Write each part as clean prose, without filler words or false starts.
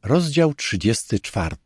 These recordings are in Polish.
Rozdział 34.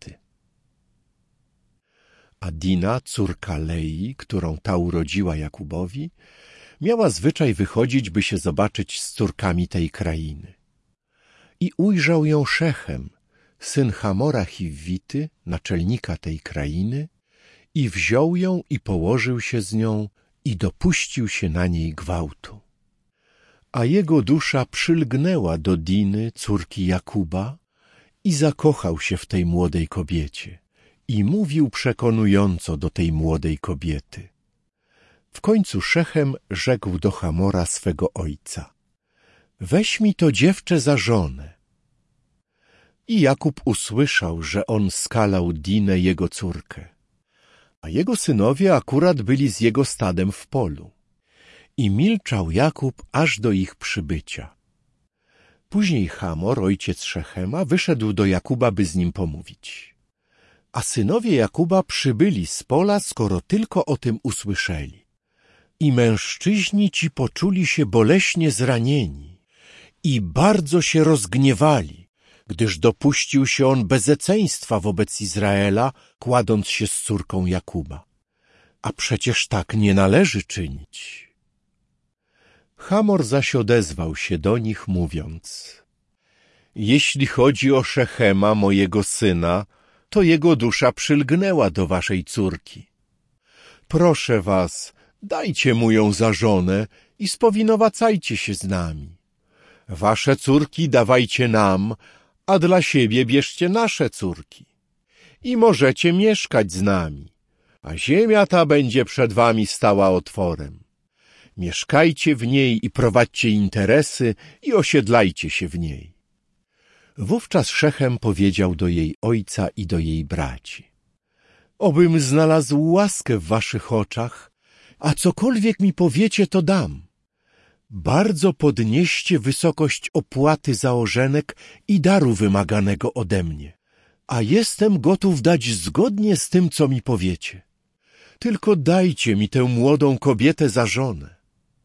A Dina, córka Lei, którą ta urodziła Jakubowi, miała zwyczaj wychodzić, by się zobaczyć z córkami tej krainy. I ujrzał ją Szechem, syn Hamora Chiwity, naczelnika tej krainy, i wziął ją i położył się z nią i dopuścił się na niej gwałtu. A jego dusza przylgnęła do Diny, córki Jakuba, i zakochał się w tej młodej kobiecie i mówił przekonująco do tej młodej kobiety. W końcu Szechem rzekł do Hamora swego ojca: weź mi to dziewczę za żonę. I Jakub usłyszał, że on skalał Dinę, jego córkę, a jego synowie akurat byli z jego stadem w polu. I milczał Jakub aż do ich przybycia. Później Hamor, ojciec Szechema, wyszedł do Jakuba, by z nim pomówić. A synowie Jakuba przybyli z pola, skoro tylko o tym usłyszeli. I mężczyźni ci poczuli się boleśnie zranieni i bardzo się rozgniewali, gdyż dopuścił się on bezeceństwa wobec Izraela, kładąc się z córką Jakuba. A przecież tak nie należy czynić. Hamor zaś odezwał się do nich, mówiąc: jeśli chodzi o Szechema, mojego syna, to jego dusza przylgnęła do waszej córki. Proszę was, dajcie mu ją za żonę i spowinowacajcie się z nami. Wasze córki dawajcie nam, a dla siebie bierzcie nasze córki. I możecie mieszkać z nami, a ziemia ta będzie przed wami stała otworem. Mieszkajcie w niej i prowadźcie interesy i osiedlajcie się w niej. Wówczas Szechem powiedział do jej ojca i do jej braci: obym znalazł łaskę w waszych oczach, a cokolwiek mi powiecie, to dam. Bardzo podnieście wysokość opłaty za ożenek i daru wymaganego ode mnie, a jestem gotów dać zgodnie z tym, co mi powiecie. Tylko dajcie mi tę młodą kobietę za żonę.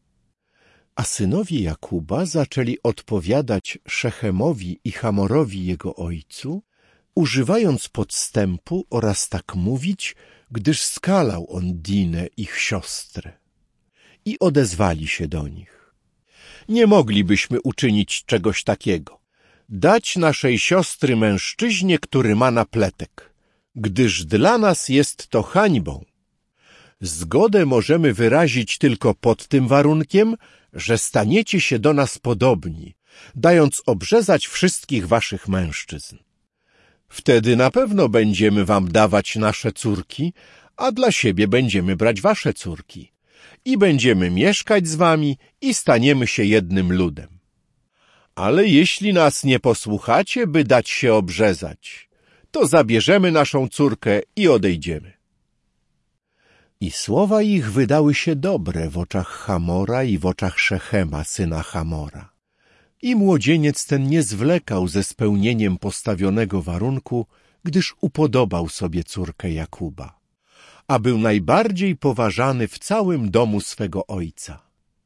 A synowie Jakuba zaczęli odpowiadać Szechemowi i Hamorowi jego ojcu, używając podstępu oraz tak mówić, gdyż skalał on Dinę, ich siostrę. I odezwali się do nich: nie moglibyśmy uczynić czegoś takiego, dać naszej siostry mężczyźnie, który ma napletek, gdyż dla nas jest to hańbą. Zgodę możemy wyrazić tylko pod tym warunkiem, że staniecie się do nas podobni, dając obrzezać wszystkich waszych mężczyzn. Wtedy na pewno będziemy wam dawać nasze córki, a dla siebie będziemy brać wasze córki. I będziemy mieszkać z wami i staniemy się jednym ludem. Ale jeśli nas nie posłuchacie, by dać się obrzezać, to zabierzemy naszą córkę i odejdziemy. I słowa ich wydały się dobre w oczach Hamora i w oczach Szechema, syna Hamora. I młodzieniec ten nie zwlekał ze spełnieniem postawionego warunku, gdyż upodobał sobie córkę Jakuba, a był najbardziej poważany w całym domu swego ojca.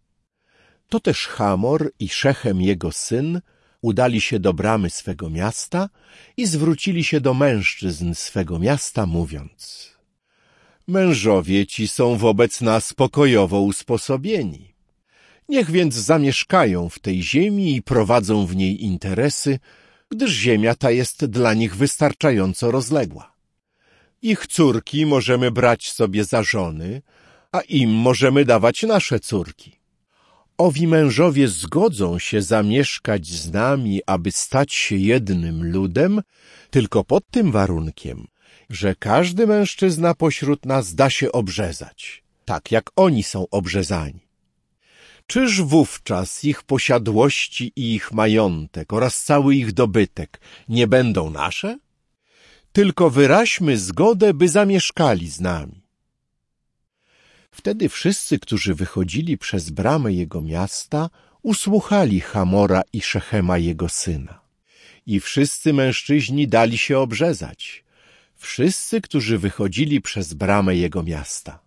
To też Hamor i Szechem jego syn udali się do bramy swego miasta i zwrócili się do mężczyzn swego miasta, mówiąc: mężowie ci są wobec nas pokojowo usposobieni. Niech więc zamieszkają w tej ziemi i prowadzą w niej interesy, gdyż ziemia ta jest dla nich wystarczająco rozległa. Ich córki możemy brać sobie za żony, a im możemy dawać nasze córki. Owi mężowie zgodzą się zamieszkać z nami, aby stać się jednym ludem, tylko pod tym warunkiem, że każdy mężczyzna pośród nas da się obrzezać, tak jak oni są obrzezani. Czyż wówczas ich posiadłości i ich majątek oraz cały ich dobytek nie będą nasze? Tylko wyraźmy zgodę, by zamieszkali z nami. Wtedy wszyscy, którzy wychodzili przez bramę jego miasta, usłuchali Hamora i Szechema jego syna. I wszyscy mężczyźni dali się obrzezać, wszyscy, którzy wychodzili przez bramę jego miasta.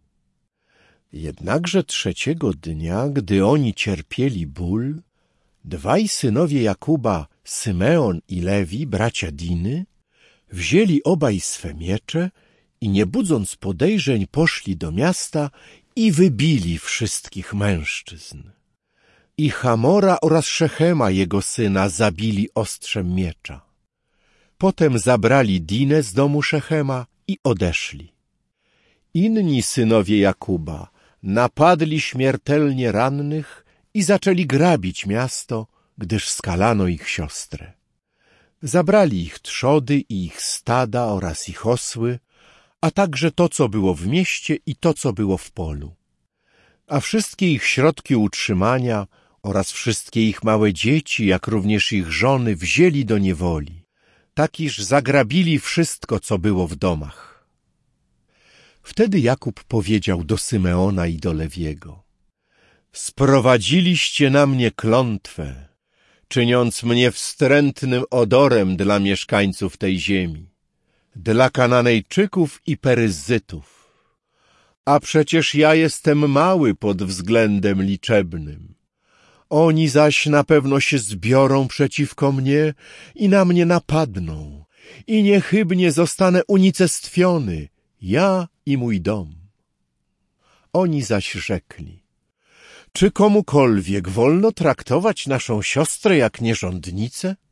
Jednakże trzeciego dnia, gdy oni cierpieli ból, dwaj synowie Jakuba, Symeon i Lewi, bracia Diny, wzięli obaj swe miecze i nie budząc podejrzeń poszli do miasta i wybili wszystkich mężczyzn. I Hamora oraz Szechema, jego syna, zabili ostrzem miecza. Potem zabrali Dinę z domu Szechema i odeszli. Inni synowie Jakuba napadli śmiertelnie rannych i zaczęli grabić miasto, gdyż skalano ich siostrę. Zabrali ich trzody i ich stada oraz ich osły, a także to, co było w mieście i to, co było w polu. A wszystkie ich środki utrzymania oraz wszystkie ich małe dzieci, jak również ich żony, wzięli do niewoli, tak iż zagrabili wszystko, co było w domach. Wtedy Jakub powiedział do Symeona i do Lewiego: sprowadziliście na mnie klątwę, czyniąc mnie wstrętnym odorem dla mieszkańców tej ziemi, dla Kananejczyków i Peryzytów. A przecież ja jestem mały pod względem liczebnym. Oni zaś na pewno się zbiorą przeciwko mnie i na mnie napadną i niechybnie zostanę unicestwiony, ja i mój dom. Oni zaś rzekli: czy komukolwiek wolno traktować naszą siostrę jak nierządnicę?